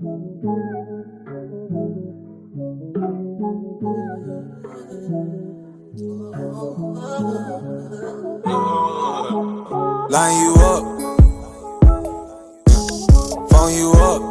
Line you up, phone you up,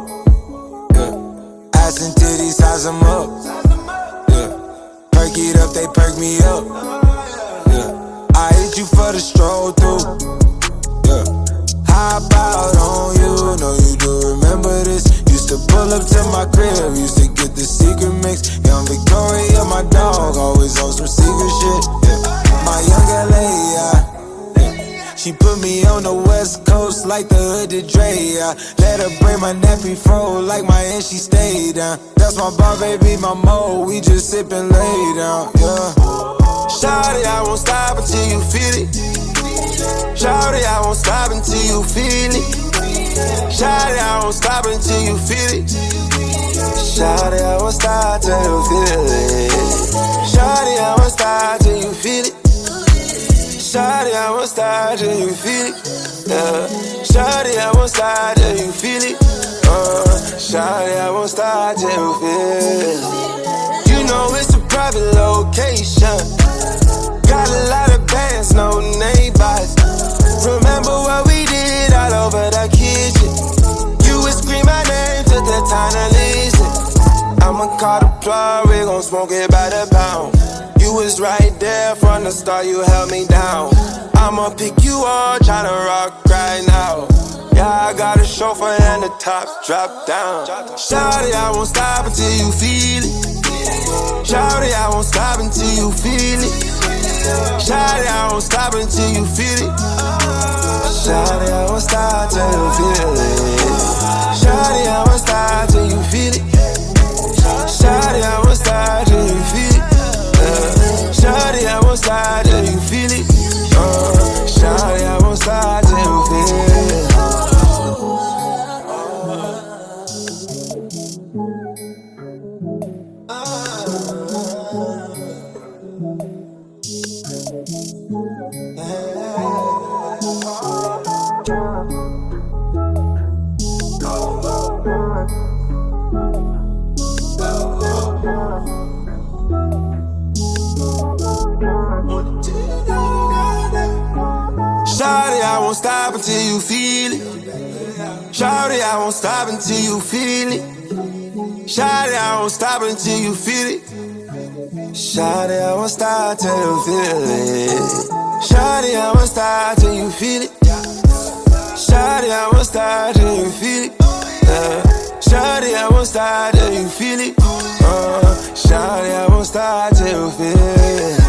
yeah. Ass and titties, size them up, yeah. Perk it up, they perk me up, yeah. I hit you for the stroll through, yeah. Hop out on you, know you do remember this. Used to pull up to my crib, used to get the secret mix. Young Victoria, my dog, always on some secret shit, yeah. My young LA, yeah. She put me on the west coast like the hood to Dre, yeah. Let her bring my nappy fro like my and she stayed down. That's my bar, baby, my mo, we just sip and lay down, yeah. Shawty, I won't stop until you feel it. Shawty, I won't stop until you feel it. Shawty, I won't stop until you feel it. Shawty, I won't stop till you feel it. Shawty, I won't stop till you feel it. Shawty, I won't stop till you feel it. Yeah. Shawty, I won't stop till you feel it. Shawty, I won't stop till you feel it. You know it's a private location. Got a lot of bands, no neighbors. Remember what we did all over the kitchen. You would scream my name, took the time to listen. I'ma call the plug, we gon' smoke it by the pound. You was right there from the start, you held me down. I'ma pick you up, tryna rock right now. Yeah, I got a chauffeur and the tops drop down. Shawty, I won't stop until you feel it. Shawty, I won't stop until you feel it. Shawty, I won't stop until you feel it. Shawty, I won't stop till you feel it. Shawty, I won't stop till you feel it. Shawty, I won't stop till you feel it. Shawty, I won't stop till you feel it. Shawty, I won't stop till you feel it. Shawty, I won't stop until you feel it. Shawty, I won't stop until you feel it. Shawty, I won't stop until you feel it. Shawty, I won't stop till you feel it. Shawty, I won't stop till you feel it. Shawty, I won't stop till you feel it. Shawty, I won't stop till you feel it. Shawty, I won't stop till you feel it.